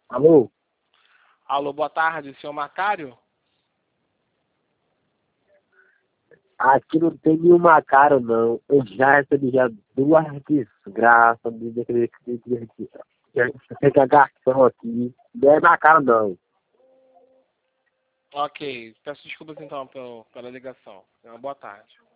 Alô? Alô, boa tarde, senhor Macário? Aqui não tem nenhum Macário, não. Eu já recebi já duas desgraças de garçom aqui. Não é Macário, não. Ok, peço desculpas então pela ligação. Boa tarde.